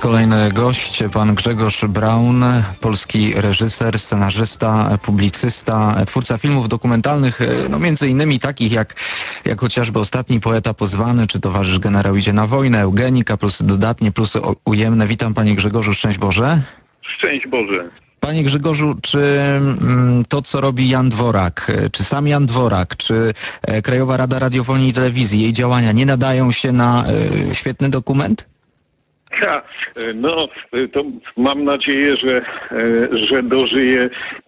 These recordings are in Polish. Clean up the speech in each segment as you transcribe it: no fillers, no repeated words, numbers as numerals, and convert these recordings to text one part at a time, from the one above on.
kolejny gość, pan Grzegorz Braun, polski reżyser, scenarzysta, publicysta, twórca filmów dokumentalnych, no między innymi takich jak chociażby Ostatni poeta pozwany, czy Towarzysz generał idzie na wojnę, Eugenika, plusy dodatnie, plusy ujemne. Witam panie Grzegorzu, szczęść Boże. Szczęść Boże. Panie Grzegorzu, czy to, co robi Jan Dworak, czy sam Jan Dworak, czy Krajowa Rada Radiofonii i Telewizji, jej działania nie nadają się na świetny dokument? No, to mam nadzieję, że dożyję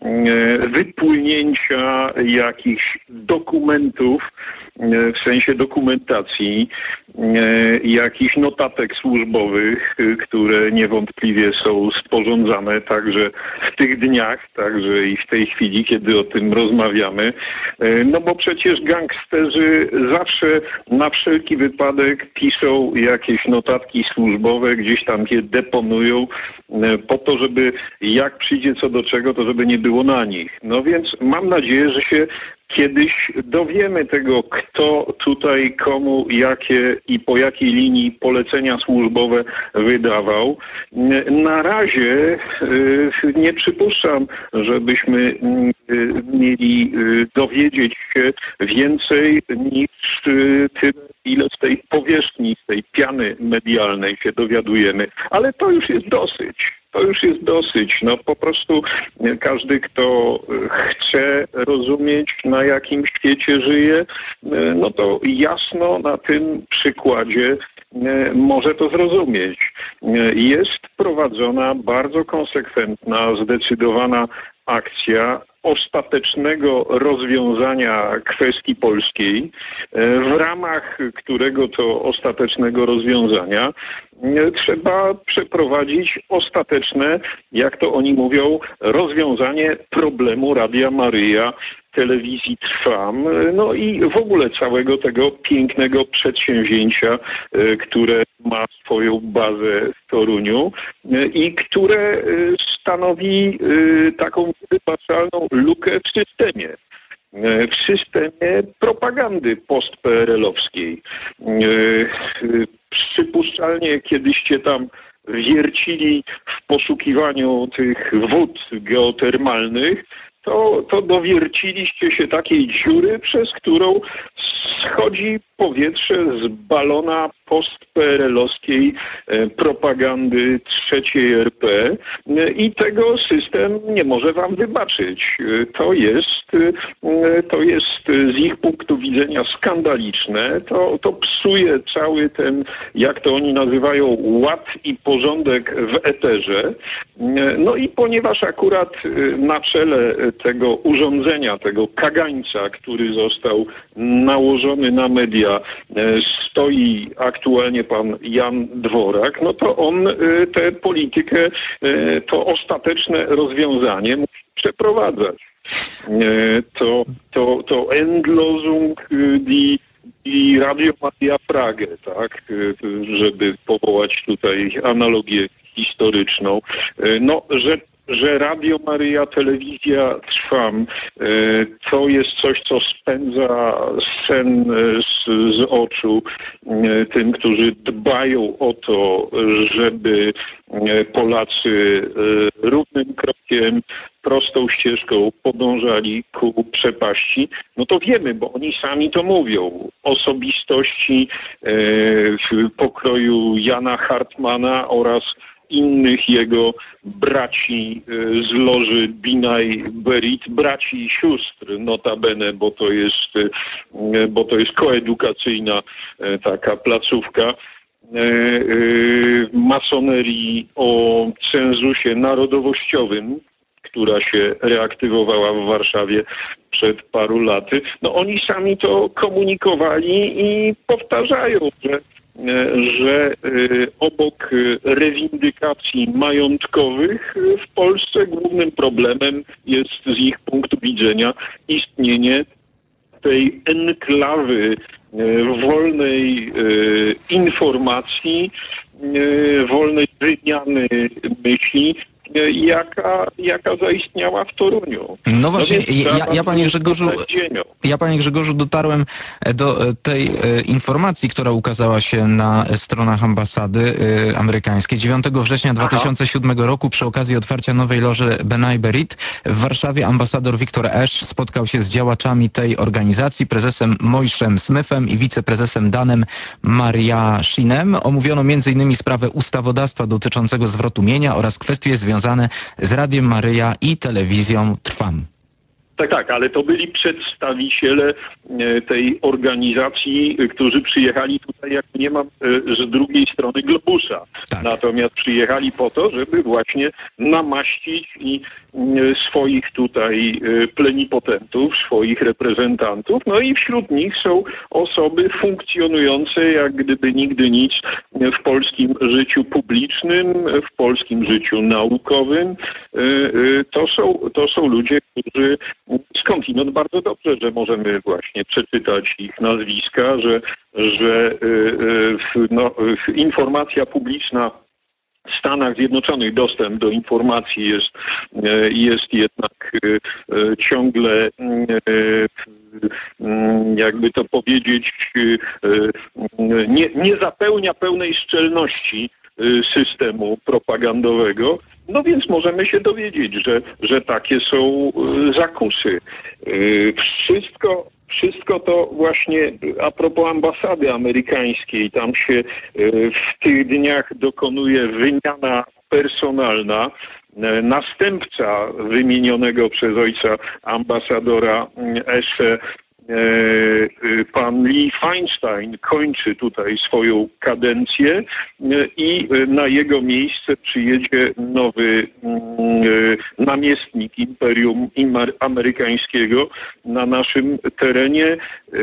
wypłynięcia jakichś dokumentów, w sensie dokumentacji, jakichś notatek służbowych, które niewątpliwie są sporządzane także w tych dniach, także i w tej chwili, kiedy o tym rozmawiamy. No bo przecież gangsterzy zawsze na wszelki wypadek piszą jakieś notatki służbowe, gdzieś tam je deponują po to, żeby jak przyjdzie co do czego, to żeby nie było na nich. No więc mam nadzieję, że się kiedyś dowiemy tego, kto tutaj komu jakie i po jakiej linii polecenia służbowe wydawał. Na razie nie przypuszczam, żebyśmy mieli dowiedzieć się więcej niż tyle, ile z tej powierzchni, z tej piany medialnej się dowiadujemy. Ale to już jest dosyć. To już jest dosyć. No po prostu każdy, kto chce rozumieć, na jakim świecie żyje, no to jasno na tym przykładzie może to zrozumieć. Jest prowadzona bardzo konsekwentna, zdecydowana akcja ostatecznego rozwiązania kwestii polskiej, w ramach którego to ostatecznego rozwiązania trzeba przeprowadzić ostateczne, jak to oni mówią, rozwiązanie problemu Radia Maryja, telewizji Trwam, no i w ogóle całego tego pięknego przedsięwzięcia, które ma swoją bazę w Toruniu i które stanowi taką niewybaczalną lukę w systemie propagandy post-PRL-owskiej. Przypuszczalnie kiedyście tam wiercili w poszukiwaniu tych wód geotermalnych, to dowierciliście się takiej dziury, przez którą schodzi powietrze z balona post-PRL-owskiej propagandy trzeciej RP i tego system nie może wam wybaczyć. To jest z ich punktu widzenia skandaliczne. To psuje cały ten, jak to oni nazywają, ład i porządek w eterze. No i ponieważ akurat na czele tego urządzenia, tego kagańca, który został nałożony na media, stoi aktualnie pan Jan Dworak, no to on tę politykę, to ostateczne rozwiązanie musi przeprowadzać. To Endlosung die Radio Maria Frage, tak, żeby powołać tutaj analogię historyczną. No, że Radio Maryja, telewizja Trwam, to jest coś, co spędza sen z oczu tym, którzy dbają o to, żeby Polacy równym krokiem, prostą ścieżką podążali ku przepaści, no to wiemy, bo oni sami to mówią. Osobistości w pokroju Jana Hartmana oraz innych jego braci z loży Binaj Berit, braci i sióstr notabene, bo to jest koedukacyjna taka placówka masonerii o cenzusie narodowościowym, która się reaktywowała w Warszawie przed paru laty. No oni sami to komunikowali i powtarzają, że obok rewindykacji majątkowych w Polsce głównym problemem jest z ich punktu widzenia istnienie tej enklawy wolnej informacji, wolnej wymiany myśli jaka zaistniała w Toruniu. No właśnie, ja panie Grzegorzu dotarłem do tej informacji, która ukazała się na stronach ambasady amerykańskiej. 9 września 2007 roku przy okazji otwarcia nowej loży B'nai B'rith w Warszawie ambasador Victor Ash spotkał się z działaczami tej organizacji, prezesem Moishem Smithem i wiceprezesem Danem Mariashinem. Omówiono m.in. sprawę ustawodawstwa dotyczącego zwrotu mienia oraz kwestie związane z Radiem Maryja i telewizją Trwam. Tak, ale to byli przedstawiciele tej organizacji, którzy przyjechali tutaj, jak nie mam, z drugiej strony globusa. Tak. Natomiast przyjechali po to, żeby właśnie namaścić i swoich tutaj plenipotentów, swoich reprezentantów. No i wśród nich są osoby funkcjonujące jak gdyby nigdy nic w polskim życiu publicznym, w polskim życiu naukowym. To są ludzie, którzy skądinąd bardzo dobrze, że możemy właśnie przeczytać ich nazwiska, że informacja publiczna w Stanach Zjednoczonych, dostęp do informacji jest jednak ciągle, jakby to powiedzieć, nie zapełnia pełnej szczelności systemu propagandowego. No więc możemy się dowiedzieć, że takie są zakusy. Wszystko to właśnie a propos ambasady amerykańskiej. Tam się w tych dniach dokonuje wymiana personalna. Następca wymienionego przez ojca ambasadora Eshe, pan Lee Feinstein, kończy tutaj swoją kadencję i na jego miejsce przyjedzie nowy namiestnik Imperium Amerykańskiego na naszym terenie.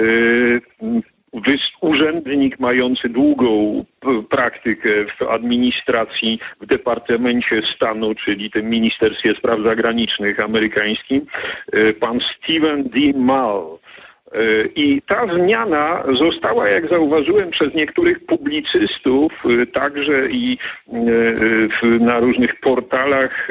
Urzędnik mający długą praktykę w administracji w Departamencie Stanu, czyli tym Ministerstwie Spraw Zagranicznych amerykańskim, pan Stephen D. Mall. I ta zmiana została, jak zauważyłem, przez niektórych publicystów, także i na różnych portalach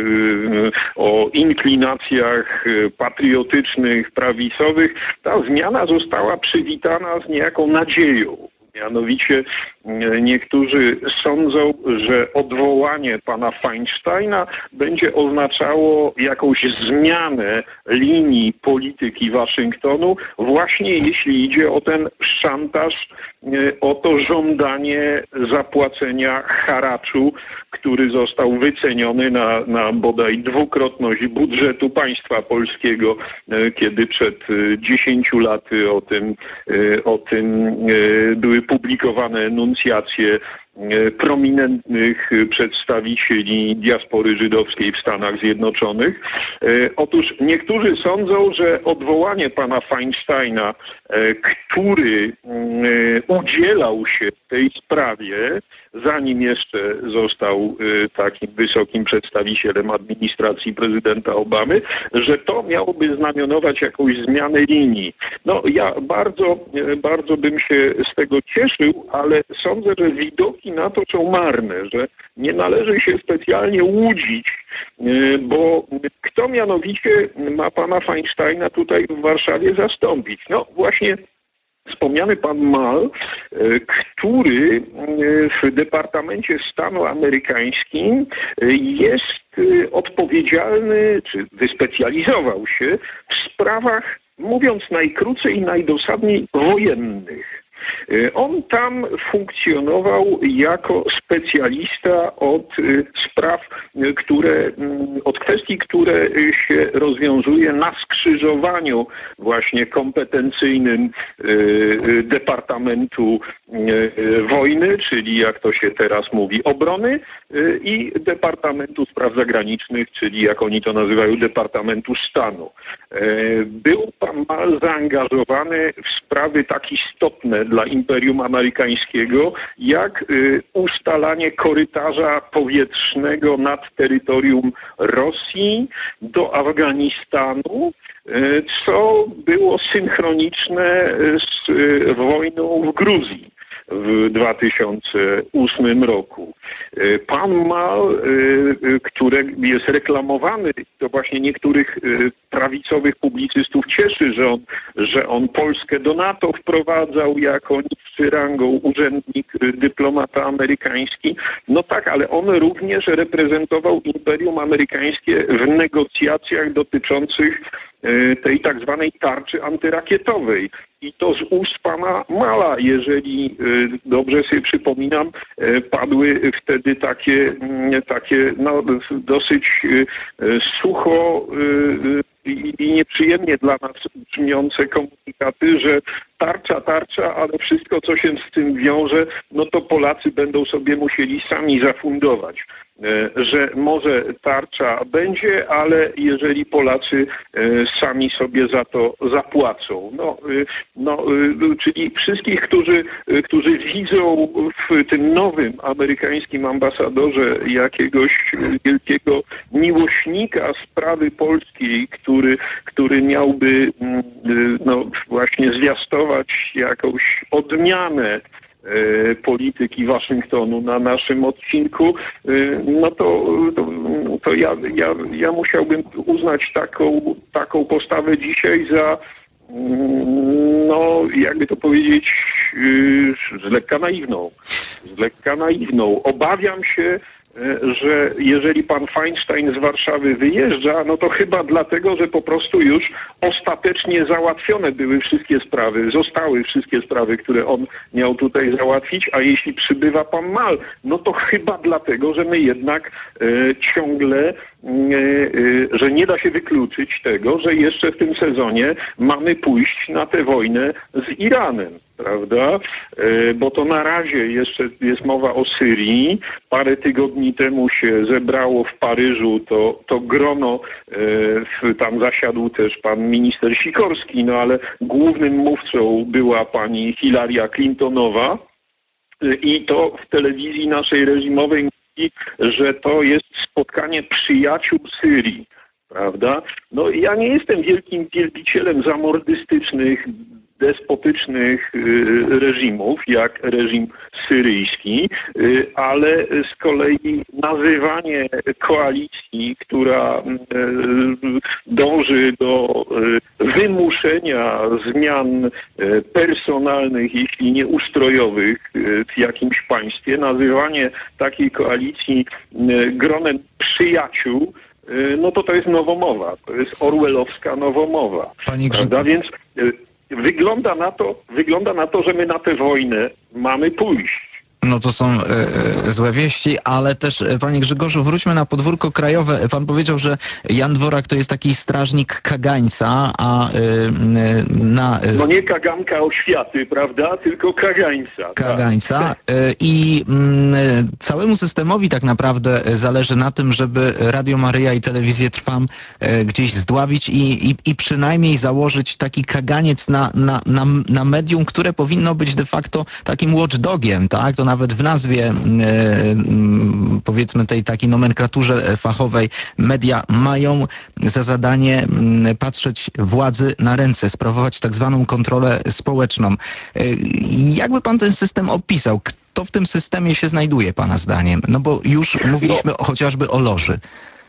o inklinacjach patriotycznych, prawicowych, ta zmiana została przywitana z niejaką nadzieją. Mianowicie niektórzy sądzą, że odwołanie pana Feinsteina będzie oznaczało jakąś zmianę linii polityki Waszyngtonu, właśnie jeśli idzie o ten szantaż, o to żądanie zapłacenia haraczu, który został wyceniony na bodaj dwukrotność budżetu państwa polskiego, kiedy przed 10 laty o tym były publikowane enuncjacje prominentnych przedstawicieli diaspory żydowskiej w Stanach Zjednoczonych. Otóż niektórzy sądzą, że odwołanie pana Feinsteina, który udzielał się w tej sprawie, zanim jeszcze został takim wysokim przedstawicielem administracji prezydenta Obamy, że to miałoby znamionować jakąś zmianę linii. No ja bardzo bym się z tego cieszył, ale sądzę, że widoki na to są marne, że nie należy się specjalnie łudzić, bo kto mianowicie ma pana Feinsteina tutaj w Warszawie zastąpić? No właśnie wspomniany pan Mal, który w Departamencie Stanu amerykańskim jest odpowiedzialny, czy wyspecjalizował się w sprawach, mówiąc najkrócej i najdosadniej, wojennych. On tam funkcjonował jako specjalista od kwestii, które się rozwiązuje na skrzyżowaniu właśnie kompetencyjnym Departamentu Wojny, czyli jak to się teraz mówi, obrony, i Departamentu Spraw Zagranicznych, czyli jak oni to nazywają, Departamentu Stanu. Był pan Mal zaangażowany w sprawy tak istotne dla Imperium Amerykańskiego, jak ustalanie korytarza powietrznego nad terytorium Rosji do Afganistanu, co było synchroniczne z wojną w Gruzji. w 2008 roku. Pan Mal, który jest reklamowany, to właśnie niektórych prawicowych publicystów cieszy, że on Polskę do NATO wprowadzał jako niższy rangą urzędnik, dyplomata amerykański. No tak, ale on również reprezentował imperium amerykańskie w negocjacjach dotyczących tej tak zwanej tarczy antyrakietowej. I to z ust pana Mala, jeżeli dobrze sobie przypominam, padły wtedy takie no, dosyć sucho i nieprzyjemnie dla nas brzmiące komunikaty, że tarcza, ale wszystko, co się z tym wiąże, no to Polacy będą sobie musieli sami zafundować. Że może tarcza będzie, ale jeżeli Polacy sami sobie za to zapłacą. Czyli wszystkich, którzy widzą w tym nowym amerykańskim ambasadorze jakiegoś wielkiego miłośnika sprawy polskiej, który miałby właśnie zwiastować jakąś odmianę polityki Waszyngtonu na naszym odcinku, no to ja musiałbym uznać taką postawę dzisiaj za, no jakby to powiedzieć, z lekka naiwną. Obawiam się, że jeżeli pan Feinstein z Warszawy wyjeżdża, no to chyba dlatego, że po prostu już ostatecznie załatwione zostały wszystkie sprawy, które on miał tutaj załatwić, a jeśli przybywa pan Mal, no to chyba dlatego, że my jednak ciągle, że nie da się wykluczyć tego, że jeszcze w tym sezonie mamy pójść na tę wojnę z Iranem. Prawda? Bo to na razie jeszcze jest mowa o Syrii. Parę tygodni temu się zebrało w Paryżu to grono, tam zasiadł też pan minister Sikorski, no ale głównym mówcą była pani Hillary Clintonowa i to w telewizji naszej reżimowej mówi, że to jest spotkanie przyjaciół Syrii. Prawda? No ja nie jestem wielkim wielbicielem zamordystycznych, despotycznych reżimów, jak reżim syryjski, ale z kolei nazywanie koalicji, która dąży do wymuszenia zmian personalnych, jeśli nie ustrojowych w jakimś państwie, nazywanie takiej koalicji gronem przyjaciół, no to jest nowomowa, to jest orwellowska nowomowa. Prawda? Więc wygląda na to, że my na tę wojnę mamy pójść. No to są złe wieści, ale też, panie Grzegorzu, wróćmy na podwórko krajowe. Pan powiedział, że Jan Dworak to jest taki strażnik kagańca, a No nie kaganka oświaty, prawda, tylko kagańca. Kagańca. Tak. I całemu systemowi tak naprawdę zależy na tym, żeby Radio Maryja i Telewizję Trwam gdzieś zdławić i przynajmniej założyć taki kaganiec na medium, które powinno być de facto takim watchdogiem, tak? To nawet w nazwie, powiedzmy, tej takiej nomenklaturze fachowej, media mają za zadanie patrzeć władzy na ręce, sprawować tak zwaną kontrolę społeczną. Jakby pan ten system opisał? Kto w tym systemie się znajduje, pana zdaniem? No bo już mówiliśmy chociażby o loży.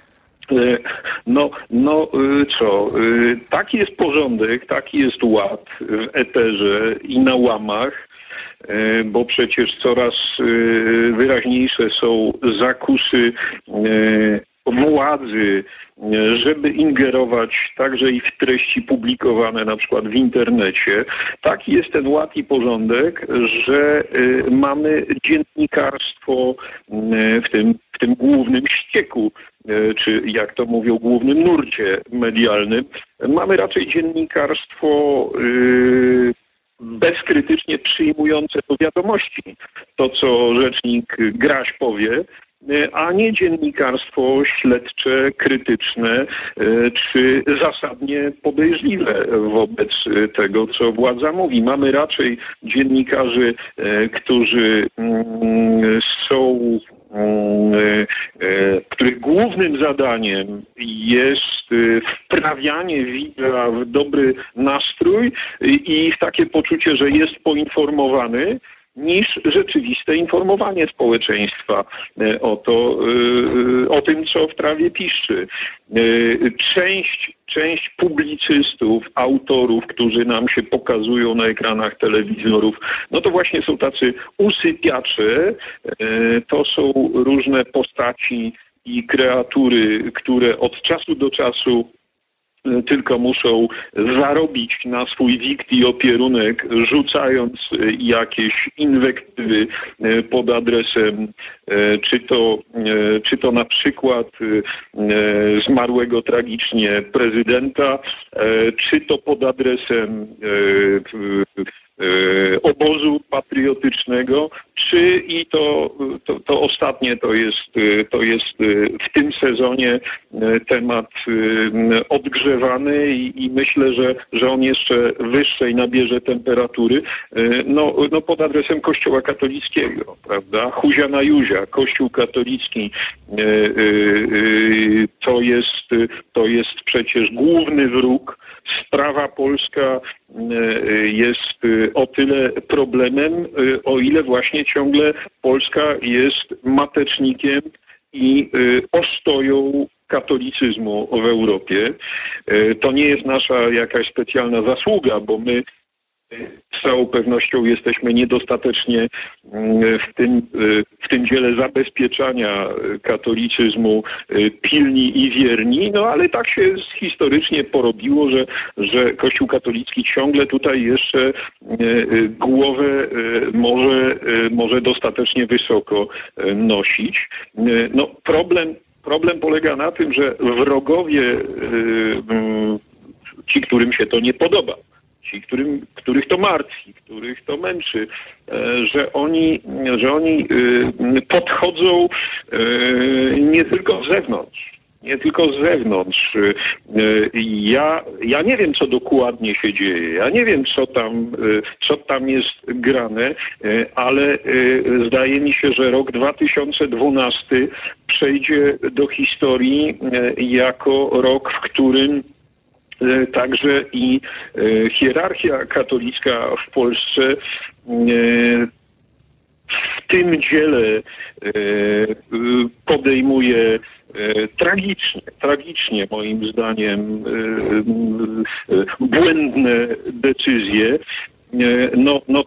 Taki jest porządek, taki jest ład w eterze i na łamach, bo przecież coraz wyraźniejsze są zakusy władzy, żeby ingerować także i w treści publikowane na przykład w internecie. Taki jest ten ład i porządek, że mamy dziennikarstwo w tym głównym ścieku, czy jak to mówią, głównym nurcie medialnym. Mamy raczej dziennikarstwo bezkrytycznie przyjmujące do wiadomości to, co rzecznik Graś powie, a nie dziennikarstwo śledcze, krytyczne czy zasadnie podejrzliwe wobec tego, co władza mówi. Mamy raczej dziennikarzy, którzy których głównym zadaniem jest wprawianie widza w dobry nastrój i w takie poczucie, że jest poinformowany, niż rzeczywiste informowanie społeczeństwa o tym, co w trawie piszczy. Część publicystów, autorów, którzy nam się pokazują na ekranach telewizorów, no to właśnie są tacy usypiacze, to są różne postaci i kreatury, które od czasu do czasu tylko muszą zarobić na swój wikt i opierunek, rzucając jakieś inwektywy pod adresem czy to na przykład zmarłego tragicznie prezydenta, czy to pod adresem obozu patriotycznego, czy i to ostatnie to jest w tym sezonie temat odgrzewany i myślę, że on jeszcze wyższej nabierze temperatury, no pod adresem Kościoła katolickiego, prawda? Huzia na Juzia, Kościół katolicki to jest przecież główny wróg. Sprawa polska jest o tyle problemem, o ile właśnie ciągle Polska jest matecznikiem i ostoją katolicyzmu w Europie. To nie jest nasza jakaś specjalna zasługa, bo my z całą pewnością jesteśmy niedostatecznie w tym dziele zabezpieczania katolicyzmu pilni i wierni, no ale tak się historycznie porobiło, że Kościół katolicki ciągle tutaj jeszcze głowę może dostatecznie wysoko nosić. No problem polega na tym, że wrogowie, ci, którym się to nie podoba, ci, których to martwi, których to męczy, że oni podchodzą nie tylko z zewnątrz. Ja nie wiem, co dokładnie się dzieje. Ja nie wiem, co tam jest grane, ale zdaje mi się, że rok 2012 przejdzie do historii jako rok, w którym także i hierarchia katolicka w Polsce w tym dziele podejmuje tragicznie moim zdaniem błędne decyzje. No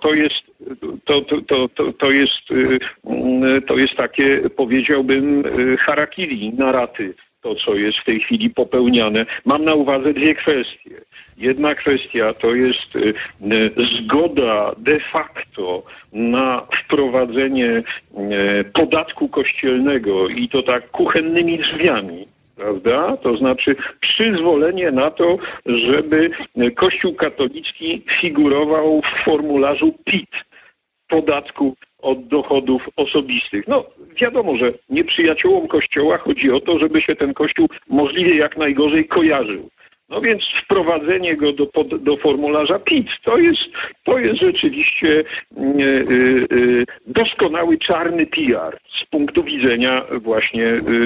to jest takie, powiedziałbym, harakiri na raty. To, co jest w tej chwili popełniane. Mam na uwadze dwie kwestie. Jedna kwestia to jest zgoda de facto na wprowadzenie podatku kościelnego i to tak kuchennymi drzwiami, prawda? To znaczy przyzwolenie na to, żeby Kościół katolicki figurował w formularzu PIT, podatku od dochodów osobistych. No wiadomo, że nieprzyjaciołom Kościoła chodzi o to, żeby się ten Kościół możliwie jak najgorzej kojarzył. No więc wprowadzenie go do formularza PIT to jest rzeczywiście doskonały czarny PR z punktu widzenia właśnie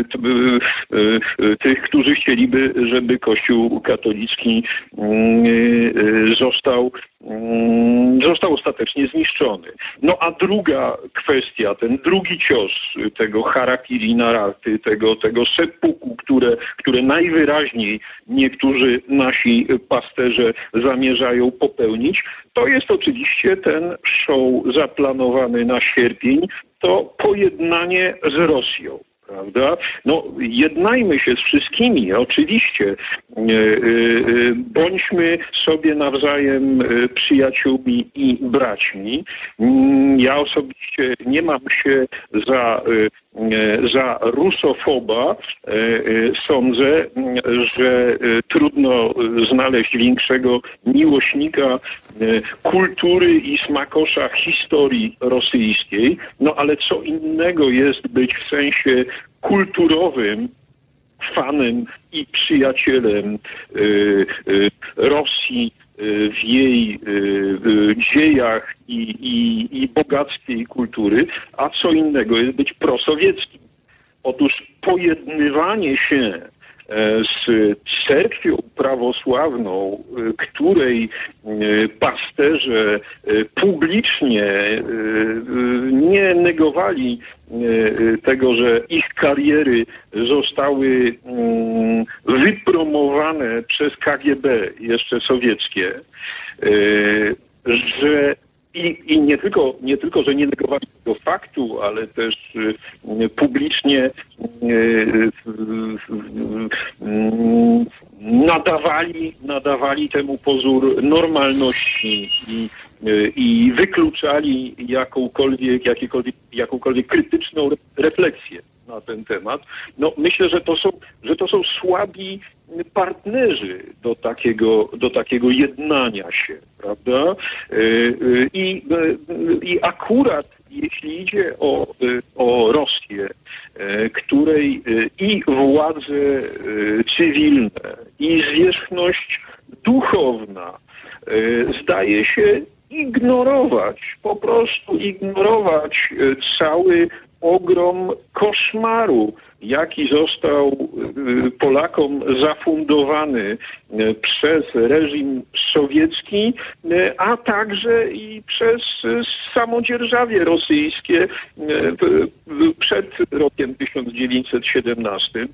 tych, którzy chcieliby, żeby Kościół katolicki został ostatecznie zniszczony. No a druga kwestia, ten drugi cios tego harakiri na raty, tego seppuku, które najwyraźniej niektórzy nasi pasterze zamierzają popełnić, to jest oczywiście ten show zaplanowany na sierpień, to pojednanie z Rosją. Prawda? No, jednajmy się z wszystkimi, oczywiście. Bądźmy sobie nawzajem przyjaciółmi i braćmi. Ja osobiście nie mam się za rusofoba. Sądzę, że trudno znaleźć większego miłośnika kultury i smakosza historii rosyjskiej. No ale co innego jest być w sensie kulturowym fanem i przyjacielem Rosji w jej dziejach i bogactwie jej kultury, a co innego jest być prosowieckim. Otóż pojednywanie się z cerkwią prawosławną, której pasterze publicznie nie negowali tego, że ich kariery zostały wypromowane przez KGB, jeszcze sowieckie, że i nie tylko, że nie negowali tego faktu, ale też publicznie nadawali temu pozór normalności i wykluczali jakąkolwiek krytyczną refleksję na ten temat. No, myślę, że to są słabi partnerzy do takiego jednania się, prawda? I akurat jeśli idzie o Rosję, której i władze cywilne, i zwierzchność duchowna zdaje się po prostu ignorować cały ogrom koszmaru, jaki został Polakom zafundowany przez reżim sowiecki, a także i przez samodzierżawie rosyjskie przed rokiem 1917.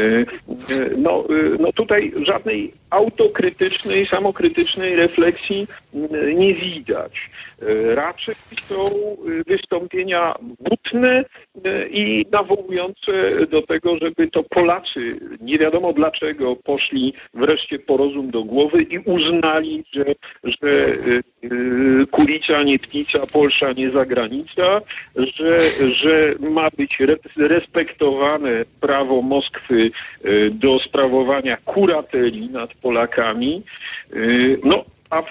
No tutaj żadnej autokrytycznej, samokrytycznej refleksji nie widać. Raczej są wystąpienia butne i nawołujące do tego, żeby to Polacy, nie wiadomo dlaczego, poszli wreszcie po rozum do głowy i uznali, że Kulica nie Ptica, Polsza nie zagranica, że ma być respektowane prawo Moskwy do sprawowania kurateli nad Polakami. No,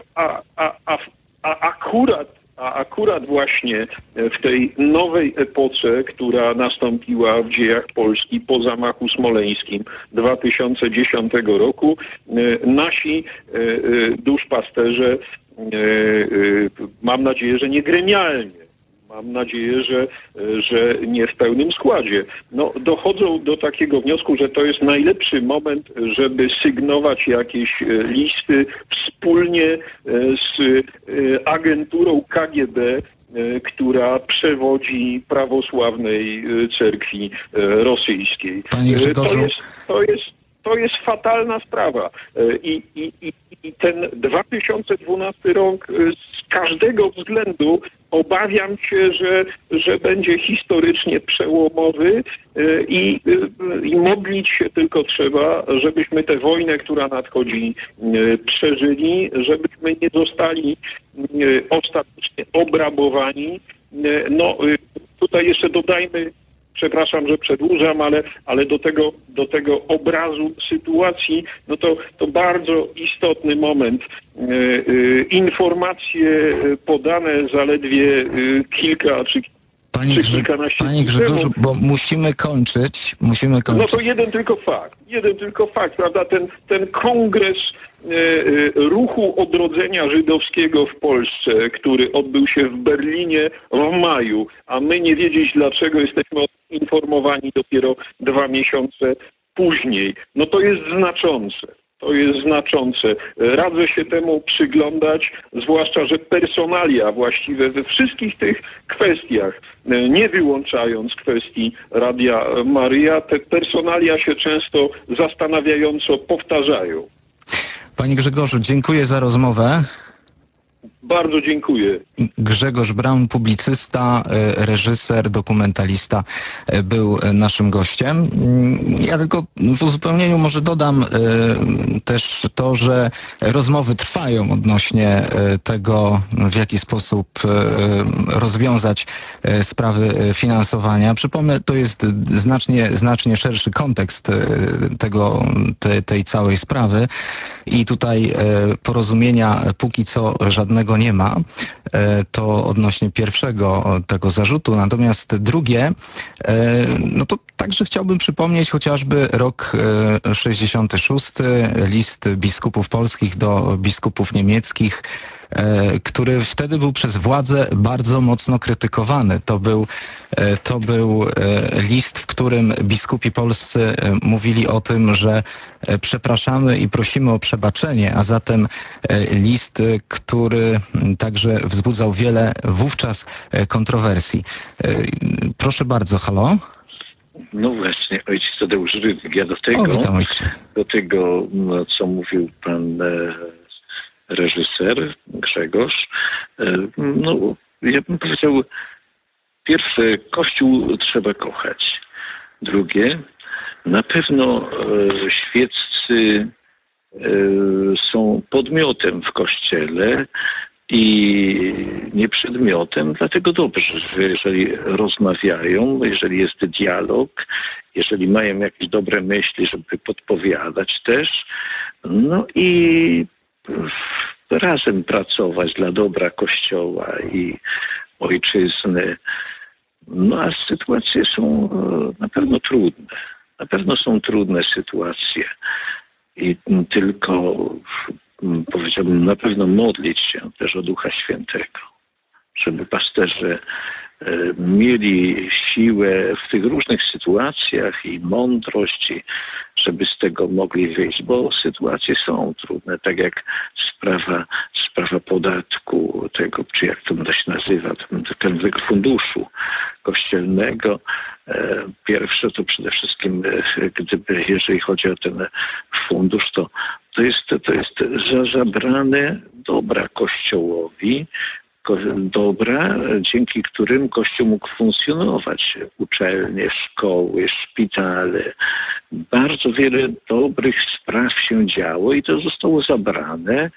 akurat właśnie w tej nowej epoce, która nastąpiła w dziejach Polski po zamachu smoleńskim 2010 roku, nasi duszpasterze, mam nadzieję, że nie gremialnie, mam nadzieję, że nie w pełnym składzie, no, dochodzą do takiego wniosku, że to jest najlepszy moment, żeby sygnować jakieś listy wspólnie z agenturą KGB, która przewodzi prawosławnej cerkwi rosyjskiej. Panie Grzegorzu, To jest fatalna sprawa. I ten 2012 rok z każdego względu obawiam się, że będzie historycznie przełomowy i modlić się tylko trzeba, żebyśmy tę wojnę, która nadchodzi, przeżyli, żebyśmy nie zostali ostatecznie obrabowani. No, tutaj jeszcze dodajmy, przepraszam, że przedłużam, ale do tego obrazu sytuacji, no to bardzo istotny moment. Informacje podane zaledwie kilka czy kilkanaście Panie Grzegorzu, bo musimy kończyć. No to jeden tylko fakt, prawda? Ten kongres ruchu odrodzenia żydowskiego w Polsce, który odbył się w Berlinie w maju, a my nie wiedzieć dlaczego jesteśmy informowani dopiero 2 miesiące później. No to jest znaczące. Radzę się temu przyglądać, zwłaszcza, że personalia właściwie we wszystkich tych kwestiach, nie wyłączając kwestii Radia Maryja, te personalia się często zastanawiająco powtarzają. Panie Grzegorzu, dziękuję za rozmowę. Bardzo dziękuję. Grzegorz Braun, publicysta, reżyser, dokumentalista, był naszym gościem. Ja tylko w uzupełnieniu może dodam też to, że rozmowy trwają odnośnie tego, w jaki sposób rozwiązać sprawy finansowania. Przypomnę, to jest znacznie szerszy kontekst tej całej sprawy i tutaj porozumienia póki co żadnego nie ma. To odnośnie pierwszego tego zarzutu. Natomiast drugie, no to także chciałbym przypomnieć chociażby rok 66, list biskupów polskich do biskupów niemieckich, który wtedy był przez władzę bardzo mocno krytykowany. To był list, w którym biskupi polscy mówili o tym, że przepraszamy i prosimy o przebaczenie, a zatem list, który także wzbudzał wiele wówczas kontrowersji. Proszę bardzo, halo? No właśnie, ojciec Tadeusz Rydzyk. Ja Witam, ojcze. do tego, co mówił pan reżyser Grzegorz, ja bym powiedział, pierwsze, Kościół trzeba kochać. Drugie, na pewno świeccy są podmiotem w Kościele i nie przedmiotem, dlatego dobrze, że jeżeli rozmawiają, jeżeli jest dialog, jeżeli mają jakieś dobre myśli, żeby podpowiadać też, no i razem pracować dla dobra Kościoła i ojczyzny. No a sytuacje są na pewno trudne. Na pewno są trudne sytuacje i tylko powiedziałbym, na pewno modlić się też o Ducha Świętego, żeby pasterze mieli siłę w tych różnych sytuacjach i mądrość, żeby z tego mogli wyjść, bo sytuacje są trudne, tak jak sprawa podatku, tego, czy jak to się nazywa, ten funduszu kościelnego. Pierwsze to przede wszystkim, jeżeli chodzi o ten fundusz, to jest zabrane dobra Kościołowi, dobra, dzięki którym Kościół mógł funkcjonować. Uczelnie, szkoły, szpitale. Bardzo wiele dobrych spraw się działo i to zostało zabrane.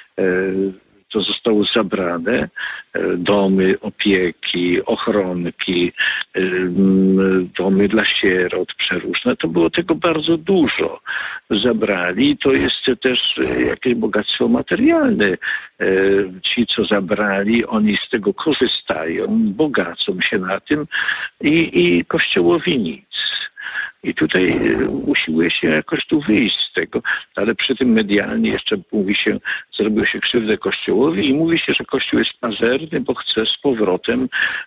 Domy opieki, ochronki, domy dla sierot przeróżne. To było tego bardzo dużo. Zabrali. To jest też jakieś bogactwo materialne. Ci, co zabrali, oni z tego korzystają, bogacą się na tym i Kościołowi nic. I tutaj usiłuje się jakoś tu wyjść z tego, ale przy tym medialnie jeszcze zrobiło się krzywdę Kościołowi i mówi się, że Kościół jest pazerny, bo chce z powrotem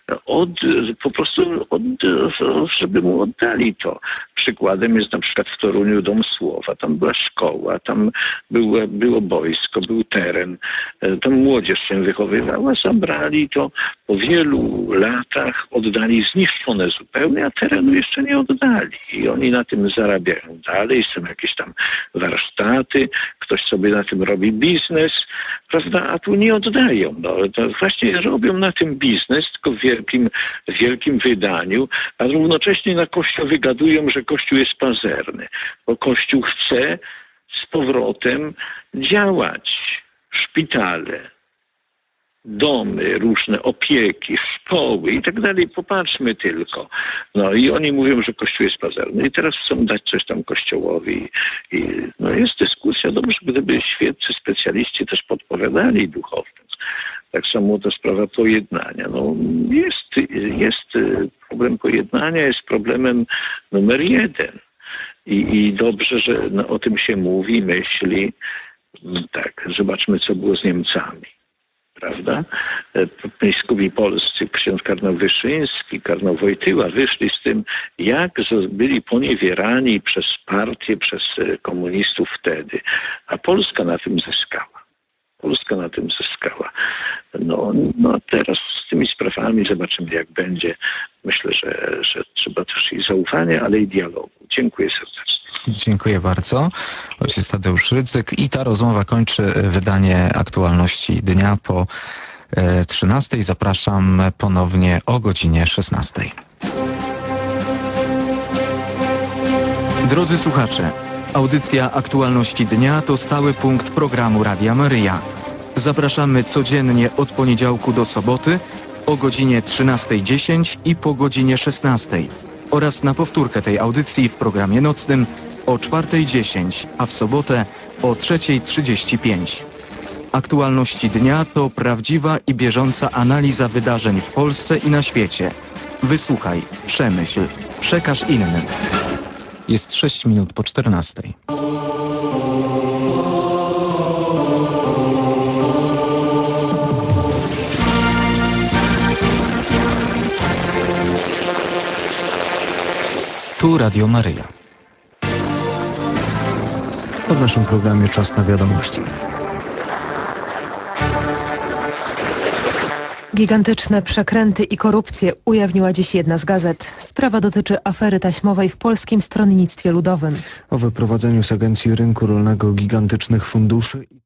żeby mu oddali to. Przykładem jest na przykład w Toruniu Dom Słowa. Tam była szkoła, tam było boisko, był teren. Tam młodzież się wychowywała, zabrali to. Po wielu latach oddali zniszczone zupełnie, a terenu jeszcze nie oddali. I oni na tym zarabiają dalej, są jakieś tam warsztaty, ktoś sobie na tym robi biznes, prawda, a tu nie oddają. No, to właśnie robią na tym biznes, tylko w wielkim wydaniu, a równocześnie na Kościół wygadują, że Kościół jest pazerny, bo Kościół chce z powrotem działać. Szpitale, domy, różne opieki, szkoły i tak dalej. Popatrzmy tylko. No i oni mówią, że Kościół jest pazerny i teraz chcą dać coś tam Kościołowi. No jest dyskusja. Dobrze, gdyby świeccy specjaliści też podpowiadali duchownym. Tak samo ta sprawa pojednania. No jest problem pojednania, jest problemem numer 1. I dobrze, że o tym się mówi, myśli. Tak, zobaczmy, co było z Niemcami. Prawda? Biskupi polscy, ksiądz kardynał Wyszyński, kardynał Wojtyła wyszli z tym, jak byli poniewierani przez partię, przez komunistów wtedy. A Polska na tym zyskała. No a teraz z tymi sprawami zobaczymy, jak będzie. Myślę, że trzeba też i zaufania, ale i dialogu. Dziękuję serdecznie. Dziękuję bardzo. Ojciec Tadeusz Rydzyk. I ta rozmowa kończy wydanie aktualności dnia po 13:00. Zapraszam ponownie o godzinie 16:00. Drodzy słuchacze, audycja aktualności dnia to stały punkt programu Radia Maryja. Zapraszamy codziennie od poniedziałku do soboty o godzinie 13:10 i po godzinie 16:00 oraz na powtórkę tej audycji w programie nocnym o 4:10, a w sobotę o 3:35. Aktualności dnia to prawdziwa i bieżąca analiza wydarzeń w Polsce i na świecie. Wysłuchaj, przemyśl, przekaż innym. Jest 6 minut po 14:00. Tu Radio Maryja. W naszym programie czas na wiadomości. Gigantyczne przekręty i korupcję ujawniła dziś jedna z gazet. Sprawa dotyczy afery taśmowej w Polskim Stronnictwie Ludowym. O wyprowadzeniu z Agencji Rynku Rolnego gigantycznych funduszy